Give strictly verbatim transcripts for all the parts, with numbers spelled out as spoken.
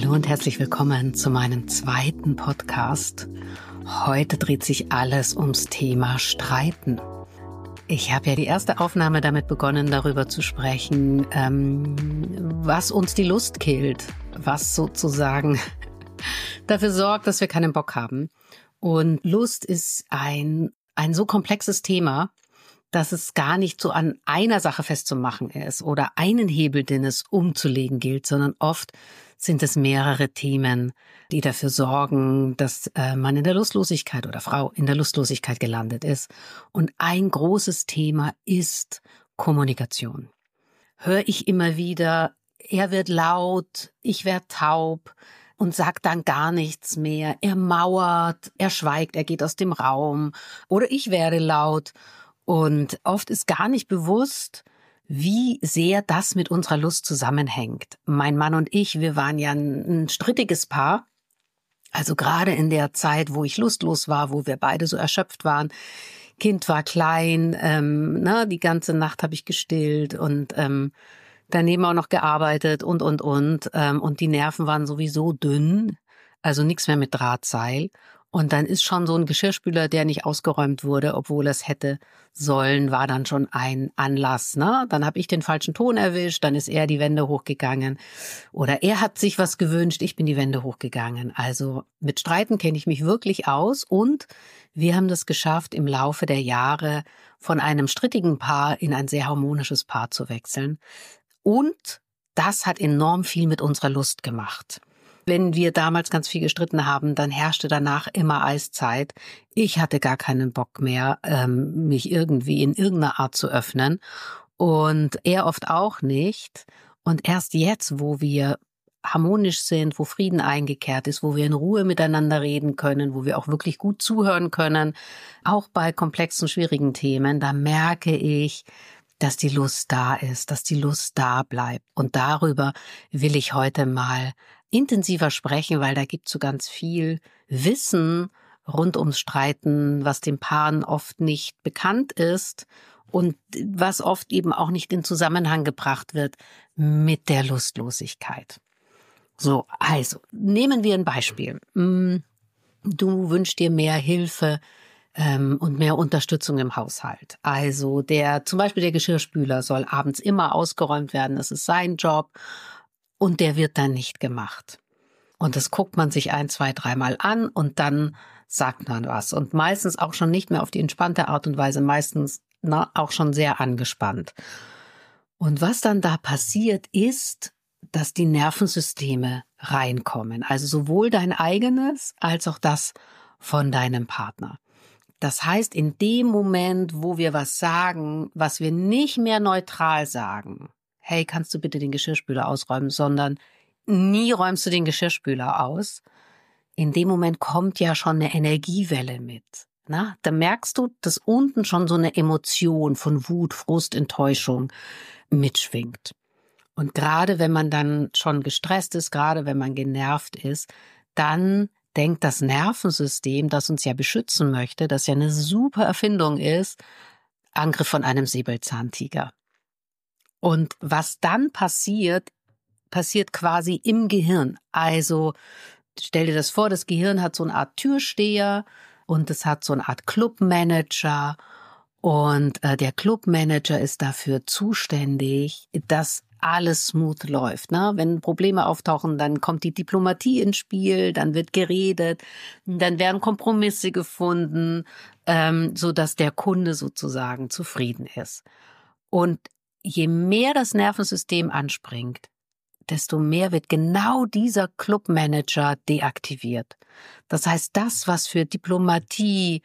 Hallo und herzlich willkommen zu meinem zweiten Podcast. Heute dreht sich alles ums Thema Streiten. Ich habe ja die erste Aufnahme damit begonnen, darüber zu sprechen, ähm, was uns die Lust killt, was sozusagen dafür sorgt, dass wir keinen Bock haben. Und Lust ist ein, ein so komplexes Thema, dass es gar nicht so an einer Sache festzumachen ist oder einen Hebel, den es umzulegen gilt, sondern oft sind es mehrere Themen, die dafür sorgen, dass äh, man in der Lustlosigkeit oder Frau in der Lustlosigkeit gelandet ist. Und ein großes Thema ist Kommunikation. Höre ich immer wieder, er wird laut, ich werde taub und sagt dann gar nichts mehr. Er mauert, er schweigt, er geht aus dem Raum oder ich werde laut. Und oft ist gar nicht bewusst, wie sehr das mit unserer Lust zusammenhängt. Mein Mann und ich, wir waren ja ein, ein strittiges Paar. Also gerade in der Zeit, wo ich lustlos war, wo wir beide so erschöpft waren. Kind war klein, ähm, na, die ganze Nacht habe ich gestillt und ähm, daneben auch noch gearbeitet und, und, und. Ähm, und die Nerven waren sowieso dünn, also nichts mehr mit Drahtseil. Und dann ist schon so ein Geschirrspüler, der nicht ausgeräumt wurde, obwohl es hätte sollen, war dann schon ein Anlass. Ne? Dann habe ich den falschen Ton erwischt, dann ist er die Wände hochgegangen. Oder er hat sich was gewünscht, ich bin die Wände hochgegangen. Also mit Streiten kenne ich mich wirklich aus. Und wir haben das geschafft, im Laufe der Jahre von einem strittigen Paar in ein sehr harmonisches Paar zu wechseln. Und das hat enorm viel mit unserer Lust gemacht. Wenn wir damals ganz viel gestritten haben, dann herrschte danach immer Eiszeit. Ich hatte gar keinen Bock mehr, ähm, mich irgendwie in irgendeiner Art zu öffnen. Und er oft auch nicht. Und erst jetzt, wo wir harmonisch sind, wo Frieden eingekehrt ist, wo wir in Ruhe miteinander reden können, wo wir auch wirklich gut zuhören können, auch bei komplexen, schwierigen Themen, da merke ich, dass die Lust da ist, dass die Lust da bleibt. Und darüber will ich heute mal intensiver sprechen, weil da gibt es so ganz viel Wissen rund ums Streiten, was den Paaren oft nicht bekannt ist und was oft eben auch nicht in Zusammenhang gebracht wird mit der Lustlosigkeit. So, also, nehmen wir ein Beispiel. Du wünschst dir mehr Hilfe ähm, und mehr Unterstützung im Haushalt. Also der, zum Beispiel der Geschirrspüler soll abends immer ausgeräumt werden, das ist sein Job. Und der wird dann nicht gemacht. Und das guckt man sich ein, zwei, dreimal an und dann sagt man was. Und meistens auch schon nicht mehr auf die entspannte Art und Weise, meistens na, auch schon sehr angespannt. Und was dann da passiert ist, dass die Nervensysteme reinkommen. Also sowohl dein eigenes als auch das von deinem Partner. Das heißt, in dem Moment, wo wir was sagen, was wir nicht mehr neutral sagen, hey, kannst du bitte den Geschirrspüler ausräumen, sondern nie räumst du den Geschirrspüler aus. In dem Moment kommt ja schon eine Energiewelle mit. Na, da merkst du, dass unten schon so eine Emotion von Wut, Frust, Enttäuschung mitschwingt. Und gerade wenn man dann schon gestresst ist, gerade wenn man genervt ist, dann denkt das Nervensystem, das uns ja beschützen möchte, das ja eine super Erfindung ist, Angriff von einem Säbelzahntiger. Und was dann passiert, passiert quasi im Gehirn. Also stell dir das vor, das Gehirn hat so eine Art Türsteher und es hat so eine Art Clubmanager. Und äh, der Clubmanager ist dafür zuständig, dass alles smooth läuft. Ne? Wenn Probleme auftauchen, dann kommt die Diplomatie ins Spiel, dann wird geredet, dann werden Kompromisse gefunden, ähm, sodass der Kunde sozusagen zufrieden ist. Und je mehr das Nervensystem anspringt, desto mehr wird genau dieser Clubmanager deaktiviert. Das heißt, das, was für Diplomatie,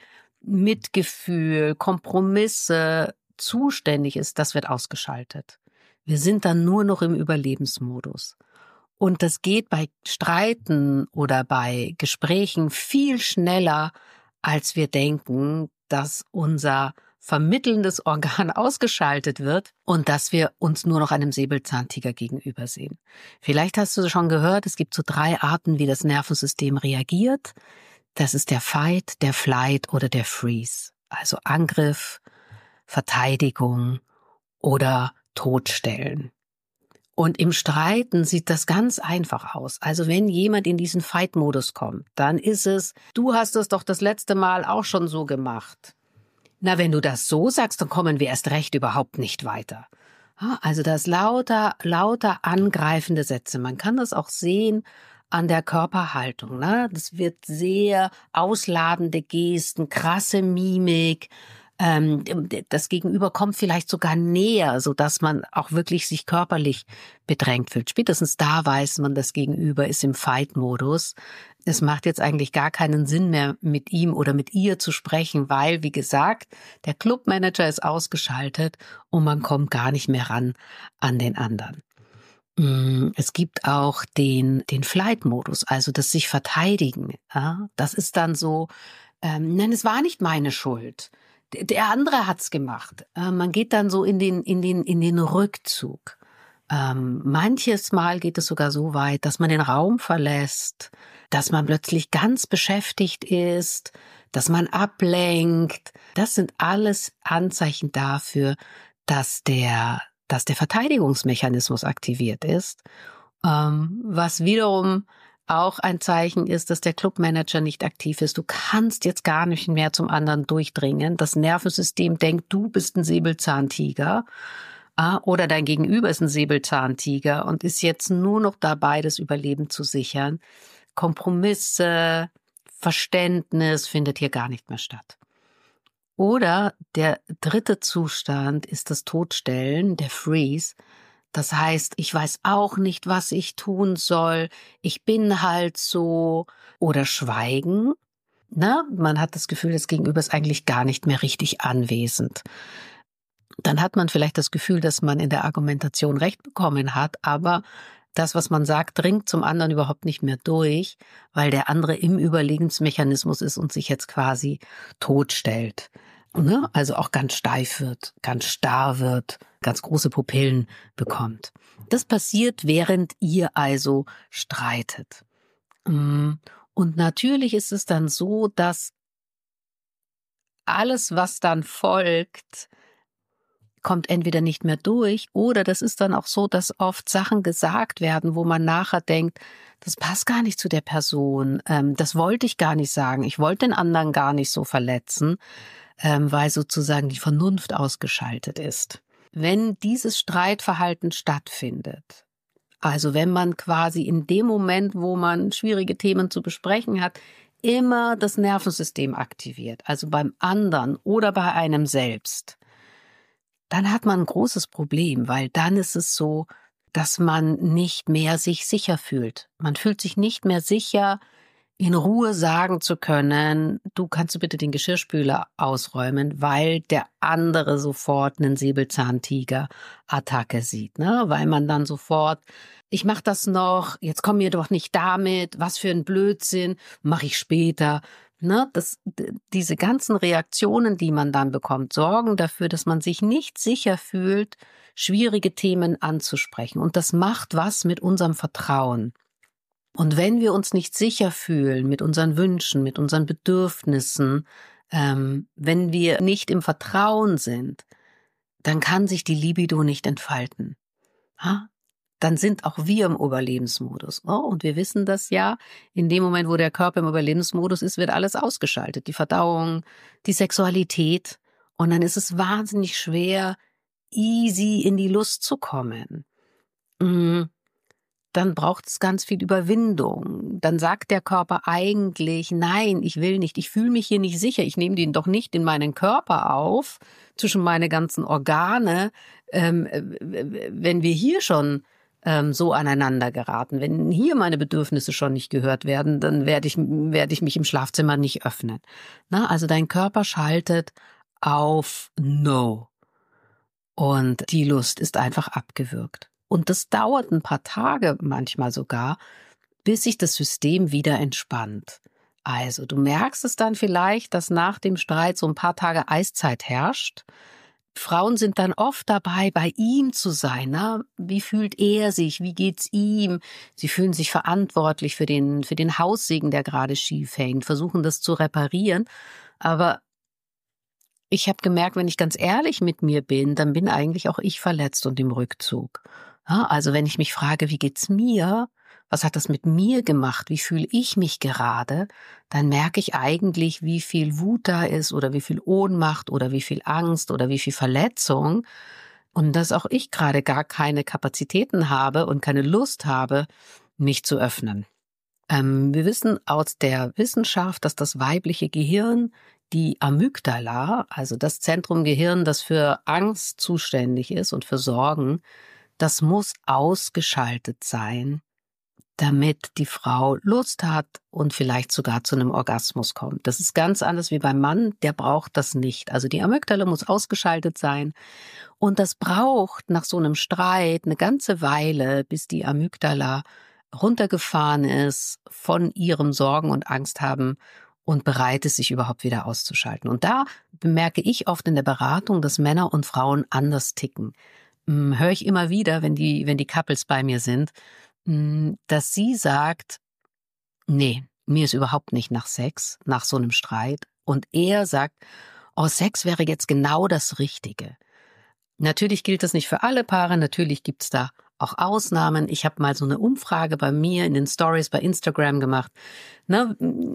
Mitgefühl, Kompromisse zuständig ist, das wird ausgeschaltet. Wir sind dann nur noch im Überlebensmodus. Und das geht bei Streiten oder bei Gesprächen viel schneller, als wir denken, dass unser vermittelndes Organ ausgeschaltet wird und dass wir uns nur noch einem Säbelzahntiger gegenüber sehen. Vielleicht hast du schon gehört, es gibt so drei Arten, wie das Nervensystem reagiert. Das ist der Fight, der Flight oder der Freeze. Also Angriff, Verteidigung oder Todstellen. Und im Streiten sieht das ganz einfach aus. Also wenn jemand in diesen Fight-Modus kommt, dann ist es, du hast es doch das letzte Mal auch schon so gemacht. Na, wenn du das so sagst, dann kommen wir erst recht überhaupt nicht weiter. Also das lauter, lauter angreifende Sätze. Man kann das auch sehen an der Körperhaltung, ne? Das wird sehr ausladende Gesten, krasse Mimik. Ähm, das Gegenüber kommt vielleicht sogar näher, so dass man auch wirklich sich körperlich bedrängt fühlt. Spätestens da weiß man, das Gegenüber ist im Fight-Modus. Es macht jetzt eigentlich gar keinen Sinn mehr, mit ihm oder mit ihr zu sprechen, weil, wie gesagt, der Clubmanager ist ausgeschaltet und man kommt gar nicht mehr ran an den anderen. Es gibt auch den, den Flight-Modus, also das sich verteidigen. Ja? Das ist dann so, ähm, nein, es war nicht meine Schuld. Der andere hat's gemacht. Äh, man geht dann so in den, in den, in den Rückzug. Ähm, manches Mal geht es sogar so weit, dass man den Raum verlässt, dass man plötzlich ganz beschäftigt ist, dass man ablenkt. Das sind alles Anzeichen dafür, dass der, dass der Verteidigungsmechanismus aktiviert ist, ähm, was wiederum auch ein Zeichen ist, dass der Clubmanager nicht aktiv ist. Du kannst jetzt gar nicht mehr zum anderen durchdringen. Das Nervensystem denkt, du bist ein Säbelzahntiger äh, oder dein Gegenüber ist ein Säbelzahntiger und ist jetzt nur noch dabei, das Überleben zu sichern. Kompromisse, Verständnis findet hier gar nicht mehr statt. Oder der dritte Zustand ist das Totstellen, der Freeze. Das heißt, ich weiß auch nicht, was ich tun soll. Ich bin halt so. Oder Schweigen. Na, man hat das Gefühl, das Gegenüber ist eigentlich gar nicht mehr richtig anwesend. Dann hat man vielleicht das Gefühl, dass man in der Argumentation recht bekommen hat, aber das, was man sagt, dringt zum anderen überhaupt nicht mehr durch, weil der andere im Überlebensmechanismus ist und sich jetzt quasi totstellt. Ne? Also auch ganz steif wird, ganz starr wird, ganz große Pupillen bekommt. Das passiert, während ihr also streitet. Und natürlich ist es dann so, dass alles, was dann folgt, kommt entweder nicht mehr durch oder das ist dann auch so, dass oft Sachen gesagt werden, wo man nachher denkt, das passt gar nicht zu der Person, ähm, das wollte ich gar nicht sagen, ich wollte den anderen gar nicht so verletzen, ähm, weil sozusagen die Vernunft ausgeschaltet ist. Wenn dieses Streitverhalten stattfindet, also wenn man quasi in dem Moment, wo man schwierige Themen zu besprechen hat, immer das Nervensystem aktiviert, also beim anderen oder bei einem selbst, dann hat man ein großes Problem, weil dann ist es so, dass man nicht mehr sich sicher fühlt. Man fühlt sich nicht mehr sicher, in Ruhe sagen zu können, du kannst du bitte den Geschirrspüler ausräumen, weil der andere sofort einen Säbelzahntiger-Attacke sieht, ne? Weil man dann sofort, ich mach das noch, jetzt komm mir doch nicht damit, was für ein Blödsinn, mache ich später. Ne, das, diese ganzen Reaktionen, die man dann bekommt, sorgen dafür, dass man sich nicht sicher fühlt, schwierige Themen anzusprechen. Und das macht was mit unserem Vertrauen. Und wenn wir uns nicht sicher fühlen mit unseren Wünschen, mit unseren Bedürfnissen, ähm, wenn wir nicht im Vertrauen sind, dann kann sich die Libido nicht entfalten. Ha? Dann sind auch wir im Überlebensmodus. Oh, und wir wissen das ja, in dem Moment, wo der Körper im Überlebensmodus ist, wird alles ausgeschaltet. Die Verdauung, die Sexualität. Und dann ist es wahnsinnig schwer, easy in die Lust zu kommen. Dann braucht es ganz viel Überwindung. Dann sagt der Körper eigentlich, nein, ich will nicht, ich fühle mich hier nicht sicher, ich nehme den doch nicht in meinen Körper auf, zwischen meine ganzen Organe, ähm, wenn wir hier schon ähm, so aneinander geraten. Wenn hier meine Bedürfnisse schon nicht gehört werden, dann werde ich, werde ich mich im Schlafzimmer nicht öffnen. Na, also dein Körper schaltet auf No. Und die Lust ist einfach abgewürgt. Und das dauert ein paar Tage manchmal sogar, bis sich das System wieder entspannt. Also du merkst es dann vielleicht, dass nach dem Streit so ein paar Tage Eiszeit herrscht. Frauen sind dann oft dabei, bei ihm zu sein. Na? Wie fühlt er sich? Wie geht's ihm? Sie fühlen sich verantwortlich für den, für den Haussegen, der gerade schief hängt, versuchen das zu reparieren. Aber ich habe gemerkt, wenn ich ganz ehrlich mit mir bin, dann bin eigentlich auch ich verletzt und im Rückzug. Ja, also wenn ich mich frage, wie geht's mir? Was hat das mit mir gemacht? Wie fühle ich mich gerade? Dann merke ich eigentlich, wie viel Wut da ist oder wie viel Ohnmacht oder wie viel Angst oder wie viel Verletzung. Und dass auch ich gerade gar keine Kapazitäten habe und keine Lust habe, mich zu öffnen. Ähm, wir wissen aus der Wissenschaft, dass das weibliche Gehirn, die Amygdala, also das Zentrum im Gehirn, das für Angst zuständig ist und für Sorgen, das muss ausgeschaltet sein, damit die Frau Lust hat und vielleicht sogar zu einem Orgasmus kommt. Das ist ganz anders wie beim Mann, der braucht das nicht. Also die Amygdala muss ausgeschaltet sein und das braucht nach so einem Streit eine ganze Weile, bis die Amygdala runtergefahren ist von ihrem Sorgen und Angst haben und bereit ist, sich überhaupt wieder auszuschalten. Und da bemerke ich oft in der Beratung, dass Männer und Frauen anders ticken. Hm, höre ich immer wieder, wenn die, wenn die Couples bei mir sind, hm, dass sie sagt, nee, mir ist überhaupt nicht nach Sex, nach so einem Streit. Und er sagt, oh, Sex wäre jetzt genau das Richtige. Natürlich gilt das nicht für alle Paare, natürlich gibt's da auch Ausnahmen. Ich habe mal so eine Umfrage bei mir in den Stories bei Instagram gemacht, ne,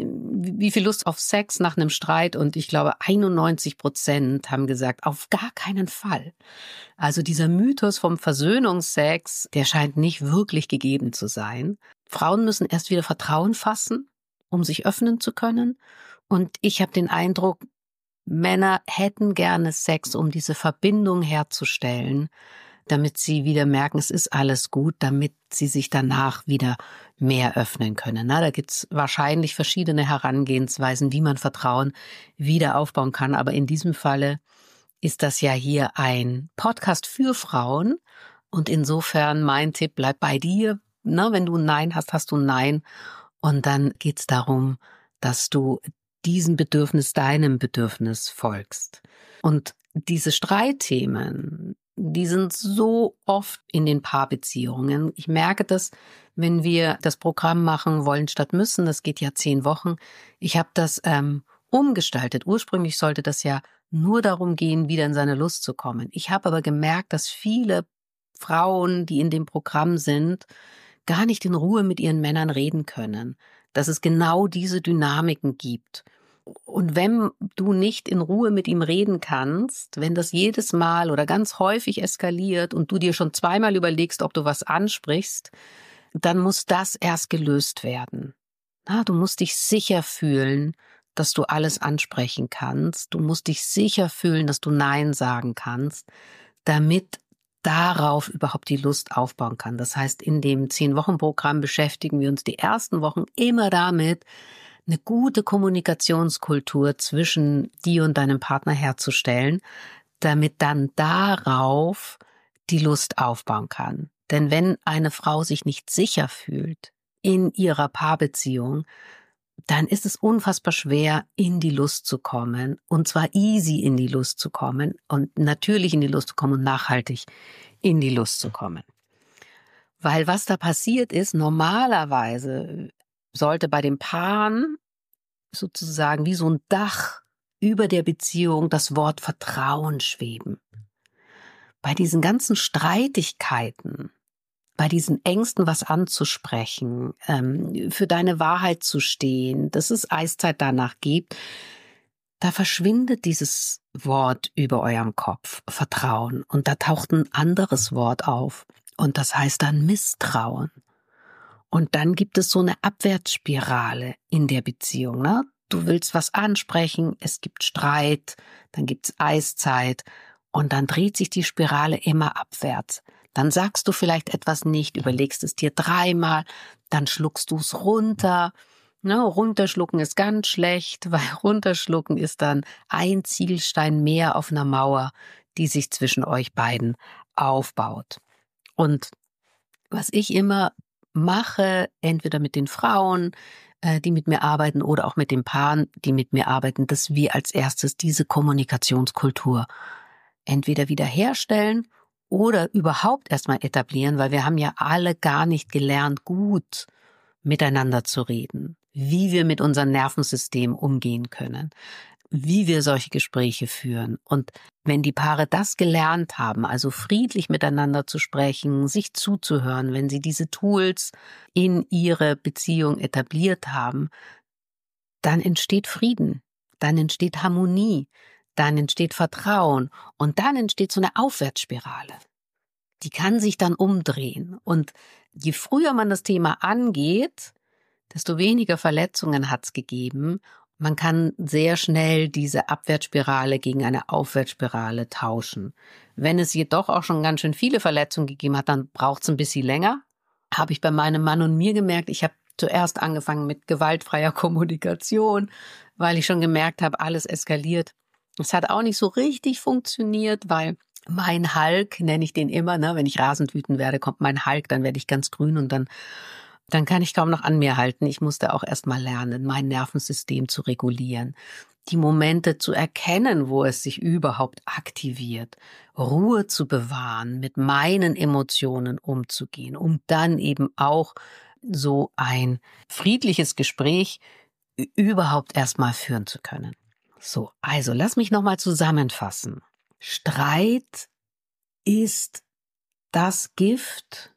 wie viel Lust auf Sex nach einem Streit, und ich glaube einundneunzig Prozent haben gesagt, auf gar keinen Fall. Also dieser Mythos vom Versöhnungsex, der scheint nicht wirklich gegeben zu sein. Frauen müssen erst wieder Vertrauen fassen, um sich öffnen zu können. Und ich habe den Eindruck, Männer hätten gerne Sex, um diese Verbindung herzustellen, damit sie wieder merken, es ist alles gut, damit sie sich danach wieder mehr öffnen können. Na, da gibt's wahrscheinlich verschiedene Herangehensweisen, wie man Vertrauen wieder aufbauen kann. Aber in diesem Falle ist das ja hier ein Podcast für Frauen. Und insofern mein Tipp, bleib bei dir. Na, wenn du ein Nein hast, hast du ein Nein. Und dann geht's darum, dass du diesem Bedürfnis, deinem Bedürfnis folgst. Und diese Streitthemen, die sind so oft in den Paarbeziehungen. Ich merke das, wenn wir das Programm machen wollen statt müssen. Das geht ja zehn Wochen. Ich habe das ähm, umgestaltet. Ursprünglich sollte das ja nur darum gehen, wieder in seine Lust zu kommen. Ich habe aber gemerkt, dass viele Frauen, die in dem Programm sind, gar nicht in Ruhe mit ihren Männern reden können. Dass es genau diese Dynamiken gibt. Und wenn du nicht in Ruhe mit ihm reden kannst, wenn das jedes Mal oder ganz häufig eskaliert und du dir schon zweimal überlegst, ob du was ansprichst, dann muss das erst gelöst werden. Na, du musst dich sicher fühlen, dass du alles ansprechen kannst. Du musst dich sicher fühlen, dass du Nein sagen kannst, damit darauf überhaupt die Lust aufbauen kann. Das heißt, in dem zehn-Wochen-Programm beschäftigen wir uns die ersten Wochen immer damit, eine gute Kommunikationskultur zwischen dir und deinem Partner herzustellen, damit dann darauf die Lust aufbauen kann. Denn wenn eine Frau sich nicht sicher fühlt in ihrer Paarbeziehung, dann ist es unfassbar schwer, in die Lust zu kommen, und zwar easy in die Lust zu kommen und natürlich in die Lust zu kommen und nachhaltig in die Lust zu kommen. Weil was da passiert ist, normalerweise sollte bei den Paaren sozusagen wie so ein Dach über der Beziehung das Wort Vertrauen schweben. Bei diesen ganzen Streitigkeiten, bei diesen Ängsten, was anzusprechen, ähm, für deine Wahrheit zu stehen, dass es Eiszeit danach gibt, da verschwindet dieses Wort über eurem Kopf, Vertrauen. Und da taucht ein anderes Wort auf. Und das heißt dann Misstrauen. Und dann gibt es so eine Abwärtsspirale in der Beziehung. Ne? Du willst was ansprechen, es gibt Streit, dann gibt's Eiszeit und dann dreht sich die Spirale immer abwärts. Dann sagst du vielleicht etwas nicht, überlegst es dir dreimal, dann schluckst du es runter. Ne, runterschlucken ist ganz schlecht, weil runterschlucken ist dann ein Ziegelstein mehr auf einer Mauer, die sich zwischen euch beiden aufbaut. Und was ich immer mache, entweder mit den Frauen, äh, die mit mir arbeiten, oder auch mit den Paaren, die mit mir arbeiten, dass wir als erstes diese Kommunikationskultur entweder wiederherstellen oder überhaupt erstmal etablieren, weil wir haben ja alle gar nicht gelernt, gut miteinander zu reden, wie wir mit unserem Nervensystem umgehen können, wie wir solche Gespräche führen. Und wenn die Paare das gelernt haben, also friedlich miteinander zu sprechen, sich zuzuhören, wenn sie diese Tools in ihre Beziehung etabliert haben, dann entsteht Frieden, dann entsteht Harmonie, dann entsteht Vertrauen und dann entsteht so eine Aufwärtsspirale. Die kann sich dann umdrehen. Und je früher man das Thema angeht, desto weniger Verletzungen hat es gegeben. Man kann sehr schnell diese Abwärtsspirale gegen eine Aufwärtsspirale tauschen. Wenn es jedoch auch schon ganz schön viele Verletzungen gegeben hat, dann braucht es ein bisschen länger. Habe ich bei meinem Mann und mir gemerkt, ich habe zuerst angefangen mit gewaltfreier Kommunikation, weil ich schon gemerkt habe, alles eskaliert. Es hat auch nicht so richtig funktioniert, weil mein Hulk, nenne ich den immer, ne, wenn ich rasend wütend werde, kommt mein Hulk, dann werde ich ganz grün und dann Dann kann ich kaum noch an mir halten. Ich musste auch erst mal lernen, mein Nervensystem zu regulieren, die Momente zu erkennen, wo es sich überhaupt aktiviert, Ruhe zu bewahren, mit meinen Emotionen umzugehen, um dann eben auch so ein friedliches Gespräch überhaupt erst mal führen zu können. So, also lass mich noch mal zusammenfassen. Streit ist das Gift,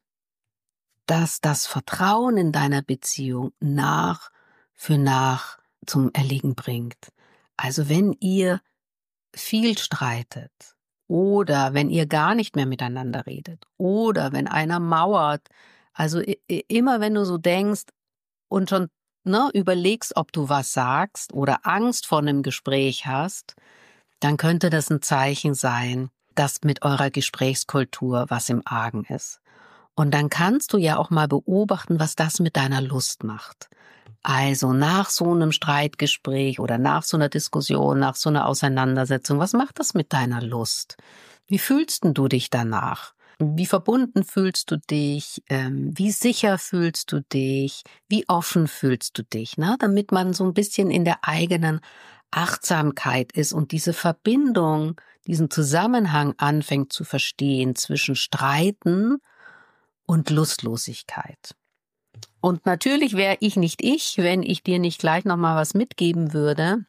das das Vertrauen in deiner Beziehung nach für nach zum Erliegen bringt. Also wenn ihr viel streitet oder wenn ihr gar nicht mehr miteinander redet oder wenn einer mauert, also immer wenn du so denkst und schon ne, überlegst, ob du was sagst oder Angst vor einem Gespräch hast, dann könnte das ein Zeichen sein, dass mit eurer Gesprächskultur was im Argen ist. Und dann kannst du ja auch mal beobachten, was das mit deiner Lust macht. Also nach so einem Streitgespräch oder nach so einer Diskussion, nach so einer Auseinandersetzung, was macht das mit deiner Lust? Wie fühlst denn du dich danach? Wie verbunden fühlst du dich? Ähm, wie sicher fühlst du dich? Wie offen fühlst du dich? Ne? Damit man so ein bisschen in der eigenen Achtsamkeit ist und diese Verbindung, diesen Zusammenhang anfängt zu verstehen zwischen Streiten und Lustlosigkeit. Und natürlich wäre ich nicht ich, wenn ich dir nicht gleich nochmal was mitgeben würde,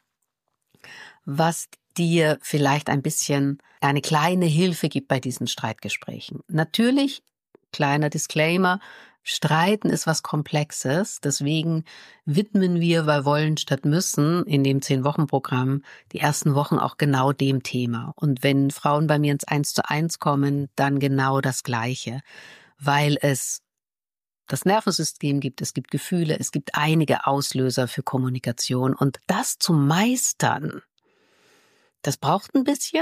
was dir vielleicht ein bisschen eine kleine Hilfe gibt bei diesen Streitgesprächen. Natürlich, kleiner Disclaimer, Streiten ist was Komplexes, deswegen widmen wir bei Wollen statt Müssen in dem zehn-Wochen-Programm die ersten Wochen auch genau dem Thema. Und wenn Frauen bei mir ins Eins zu eins kommen, dann genau das Gleiche, weil es das Nervensystem gibt, es gibt Gefühle, es gibt einige Auslöser für Kommunikation und das zu meistern, das braucht ein bisschen,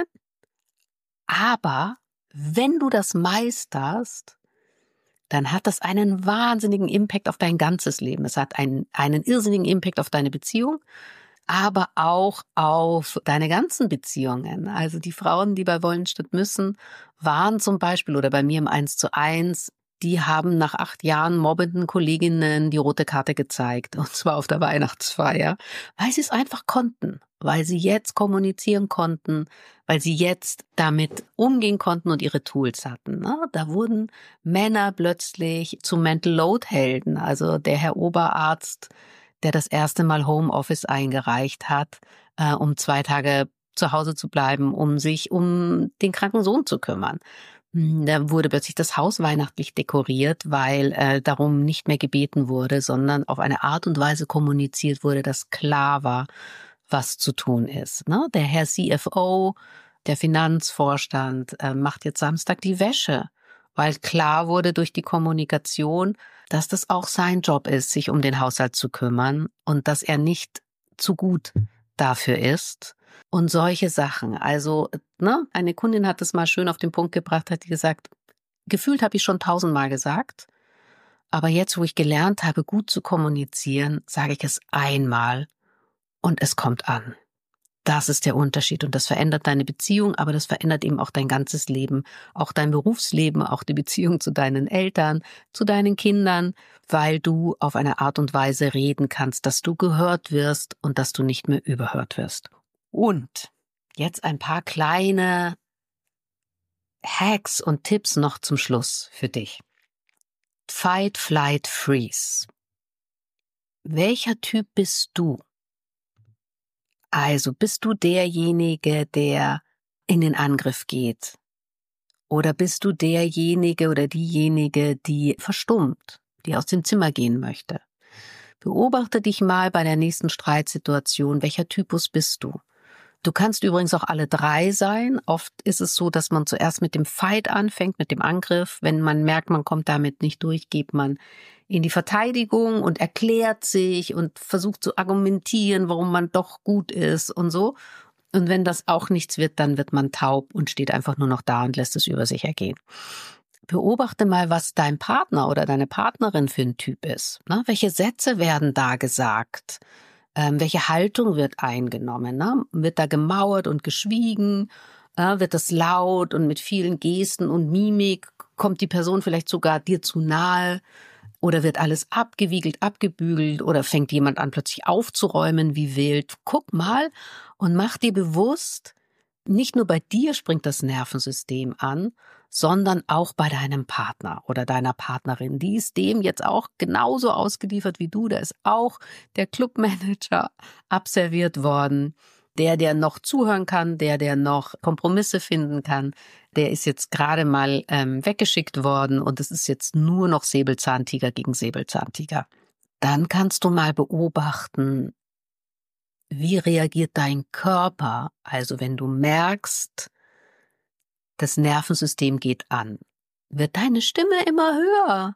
aber wenn du das meisterst, dann hat das einen wahnsinnigen Impact auf dein ganzes Leben. Es hat einen, einen irrsinnigen Impact auf deine Beziehung, aber auch auf deine ganzen Beziehungen. Also die Frauen, die bei Wollen statt Müssen waren zum Beispiel oder bei mir im Eins zu eins, die haben nach acht Jahren mobbenden Kolleginnen die rote Karte gezeigt, und zwar auf der Weihnachtsfeier, weil sie es einfach konnten, weil sie jetzt kommunizieren konnten, weil sie jetzt damit umgehen konnten und ihre Tools hatten. Da wurden Männer plötzlich zu Mental Load Helden, also der Herr Oberarzt, der das erste Mal Homeoffice eingereicht hat, äh, um zwei Tage zu Hause zu bleiben, um sich um den kranken Sohn zu kümmern. Da wurde plötzlich das Haus weihnachtlich dekoriert, weil äh, darum nicht mehr gebeten wurde, sondern auf eine Art und Weise kommuniziert wurde, dass klar war, was zu tun ist. Ne? Der Herr C F O, der Finanzvorstand, äh, macht jetzt Samstag die Wäsche, weil klar wurde durch die Kommunikation, dass das auch sein Job ist, sich um den Haushalt zu kümmern und dass er nicht zu gut dafür ist. Und solche Sachen. Also, ne, eine Kundin hat das mal schön auf den Punkt gebracht, hat die gesagt, gefühlt habe ich schon tausendmal gesagt, aber jetzt, wo ich gelernt habe, gut zu kommunizieren, sage ich es einmal und es kommt an. Das ist der Unterschied und das verändert deine Beziehung, aber das verändert eben auch dein ganzes Leben, auch dein Berufsleben, auch die Beziehung zu deinen Eltern, zu deinen Kindern, weil du auf eine Art und Weise reden kannst, dass du gehört wirst und dass du nicht mehr überhört wirst. Und jetzt ein paar kleine Hacks und Tipps noch zum Schluss für dich. Fight, Flight, Freeze. Welcher Typ bist du? Also bist du derjenige, der in den Angriff geht? Oder bist du derjenige oder diejenige, die verstummt, die aus dem Zimmer gehen möchte? Beobachte dich mal bei der nächsten Streitsituation. Welcher Typus bist du? Du kannst übrigens auch alle drei sein. Oft ist es so, dass man zuerst mit dem Fight anfängt, mit dem Angriff. Wenn man merkt, man kommt damit nicht durch, geht man in die Verteidigung und erklärt sich und versucht zu argumentieren, warum man doch gut ist und so. Und wenn das auch nichts wird, dann wird man taub und steht einfach nur noch da und lässt es über sich ergehen. Beobachte mal, was dein Partner oder deine Partnerin für ein Typ ist. Ne? Welche Sätze werden da gesagt? Ähm, welche Haltung wird eingenommen? Ne? Wird da gemauert und geschwiegen? Äh, wird das laut und mit vielen Gesten und Mimik? Kommt die Person vielleicht sogar dir zu nahe? Oder wird alles abgewiegelt, abgebügelt? Oder fängt jemand an, plötzlich aufzuräumen wie wild? Guck mal und mach dir bewusst, nicht nur bei dir springt das Nervensystem an, sondern auch bei deinem Partner oder deiner Partnerin. Die ist dem jetzt auch genauso ausgeliefert wie du. Da ist auch der Clubmanager abserviert worden. Der, der noch zuhören kann, der, der noch Kompromisse finden kann, der ist jetzt gerade mal ähm, weggeschickt worden und es ist jetzt nur noch Säbelzahntiger gegen Säbelzahntiger. Dann kannst du mal beobachten, wie reagiert dein Körper? Also wenn du merkst, das Nervensystem geht an. Wird deine Stimme immer höher?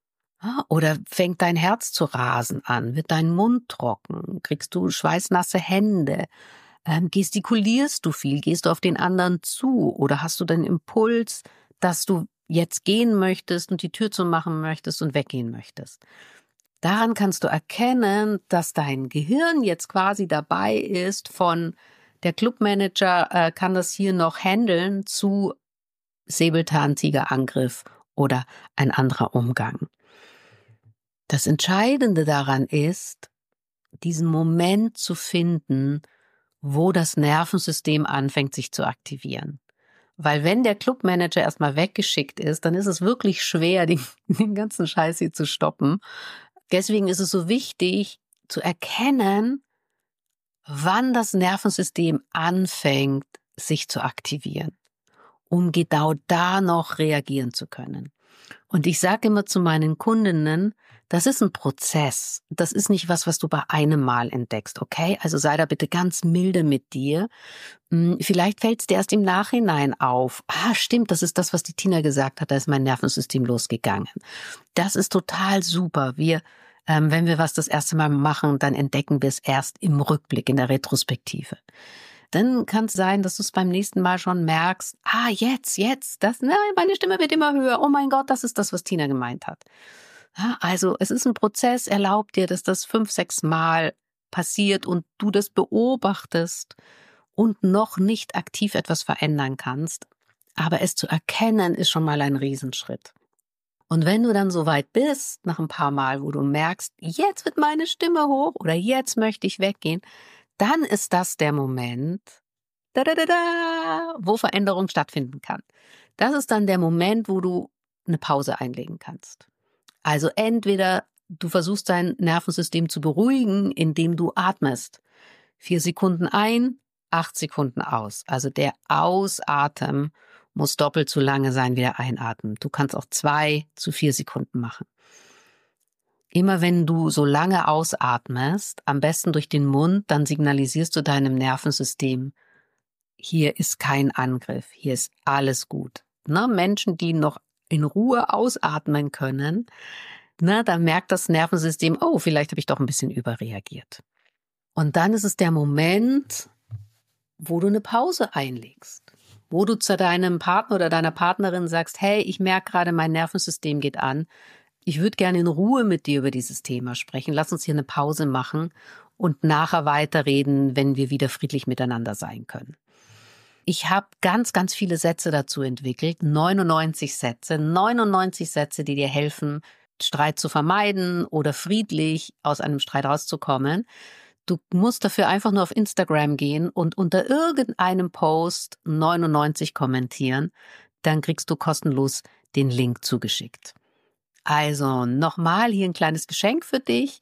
Oder fängt dein Herz zu rasen an? Wird dein Mund trocken? Kriegst du schweißnasse Hände? Ähm, gestikulierst du viel? Gehst du auf den anderen zu? Oder hast du den Impuls, dass du jetzt gehen möchtest und die Tür zumachen möchtest und weggehen möchtest? Daran kannst du erkennen, dass dein Gehirn jetzt quasi dabei ist, von der Clubmanager äh, kann das hier noch handeln zu Säbelzahntigerangriff oder ein anderer Umgang. Das Entscheidende daran ist, diesen Moment zu finden, wo das Nervensystem anfängt, sich zu aktivieren. Weil wenn der Clubmanager erstmal weggeschickt ist, dann ist es wirklich schwer, den, den ganzen Scheiß hier zu stoppen. Deswegen ist es so wichtig, zu erkennen, wann das Nervensystem anfängt, sich zu aktivieren, um genau da noch reagieren zu können. Und ich sage immer zu meinen Kundinnen, das ist ein Prozess. Das ist nicht was, was du bei einem Mal entdeckst, okay? Also sei da bitte ganz milde mit dir. Vielleicht fällt es dir erst im Nachhinein auf. Ah, stimmt, das ist das, was die Tina gesagt hat, da ist mein Nervensystem losgegangen. Das ist total super. Wir, ähm, wenn wir was das erste Mal machen, dann entdecken wir es erst im Rückblick, in der Retrospektive. Dann kann es sein, dass du es beim nächsten Mal schon merkst, ah, jetzt, jetzt, das, nein, meine Stimme wird immer höher. Oh mein Gott, das ist das, was Tina gemeint hat. Ja, also es ist ein Prozess, erlaubt dir, dass das fünf, sechs Mal passiert und du das beobachtest und noch nicht aktiv etwas verändern kannst. Aber es zu erkennen, ist schon mal ein Riesenschritt. Und wenn du dann so weit bist, nach ein paar Mal, wo du merkst, jetzt wird meine Stimme hoch oder jetzt möchte ich weggehen, dann ist das der Moment, da, da, da, da, wo Veränderung stattfinden kann. Das ist dann der Moment, wo du eine Pause einlegen kannst. Also entweder du versuchst dein Nervensystem zu beruhigen, indem du atmest. Vier Sekunden ein, acht Sekunden aus. Also der Ausatmen muss doppelt so lange sein wie der Einatmen. Du kannst auch zwei zu vier Sekunden machen. Immer wenn du so lange ausatmest, am besten durch den Mund, dann signalisierst du deinem Nervensystem, hier ist kein Angriff, hier ist alles gut. Na, Menschen, die noch in Ruhe ausatmen können, na, dann merkt das Nervensystem, oh, vielleicht habe ich doch ein bisschen überreagiert. Und dann ist es der Moment, wo du eine Pause einlegst, wo du zu deinem Partner oder deiner Partnerin sagst, hey, ich merke gerade, mein Nervensystem geht an. Ich würde gerne in Ruhe mit dir über dieses Thema sprechen. Lass uns hier eine Pause machen und nachher weiterreden, wenn wir wieder friedlich miteinander sein können. Ich habe ganz, ganz viele Sätze dazu entwickelt, neunundneunzig Sätze, neunundneunzig Sätze, die dir helfen, Streit zu vermeiden oder friedlich aus einem Streit rauszukommen. Du musst dafür einfach nur auf Instagram gehen und unter irgendeinem Post neunundneunzig kommentieren. Dann kriegst du kostenlos den Link zugeschickt. Also nochmal hier ein kleines Geschenk für dich.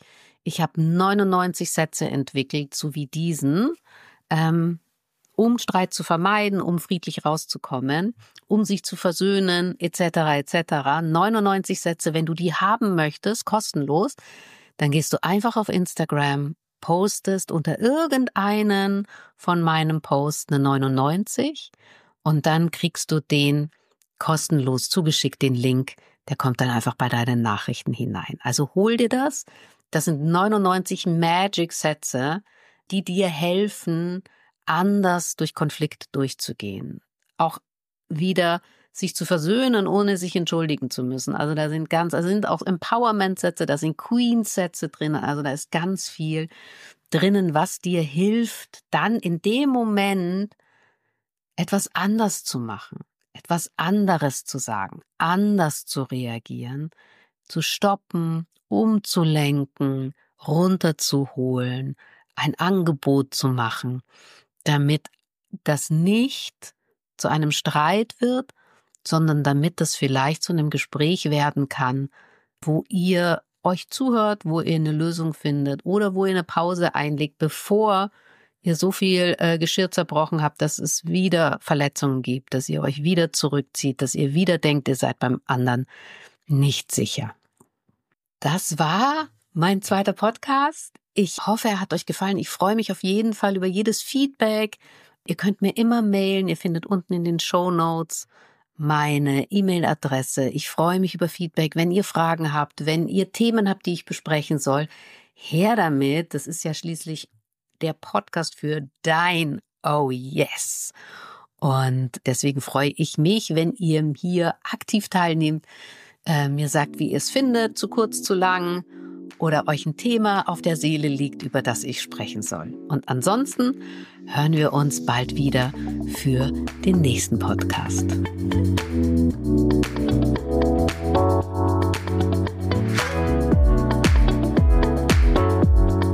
Ich habe neunundneunzig Sätze entwickelt, so wie diesen, ähm, um Streit zu vermeiden, um friedlich rauszukommen, um sich zu versöhnen, et cetera et cetera. neunundneunzig Sätze, wenn du die haben möchtest, kostenlos, dann gehst du einfach auf Instagram, postest unter irgendeinen von meinem Posts eine neunundneunzig und dann kriegst du den kostenlos zugeschickt, den Link, der kommt dann einfach bei deinen Nachrichten hinein. Also hol dir das, das sind neunundneunzig Magic-Sätze, die dir helfen, anders durch Konflikte durchzugehen. Auch wieder sich zu versöhnen, ohne sich entschuldigen zu müssen. Also da sind ganz, also sind auch Empowerment-Sätze, da sind Queen-Sätze drin, also da ist ganz viel drinnen, was dir hilft, dann in dem Moment etwas anders zu machen, etwas anderes zu sagen, anders zu reagieren, zu stoppen, umzulenken, runterzuholen, ein Angebot zu machen, damit das nicht zu einem Streit wird, sondern damit das vielleicht zu einem Gespräch werden kann, wo ihr euch zuhört, wo ihr eine Lösung findet oder wo ihr eine Pause einlegt, bevor ihr so viel äh, Geschirr zerbrochen habt, dass es wieder Verletzungen gibt, dass ihr euch wieder zurückzieht, dass ihr wieder denkt, ihr seid beim anderen nicht sicher. Das war mein zweiter Podcast. Ich hoffe, er hat euch gefallen. Ich freue mich auf jeden Fall über jedes Feedback. Ihr könnt mir immer mailen. Ihr findet unten in den Shownotes meine E-Mail-Adresse. Ich freue mich über Feedback. Wenn ihr Fragen habt, wenn ihr Themen habt, die ich besprechen soll, her damit. Das ist ja schließlich der Podcast für dein Oh Yes. Und deswegen freue ich mich, wenn ihr hier aktiv teilnehmt, äh, mir sagt, wie ihr es findet, zu kurz, zu lang, oder euch ein Thema auf der Seele liegt, über das ich sprechen soll. Und ansonsten hören wir uns bald wieder für den nächsten Podcast.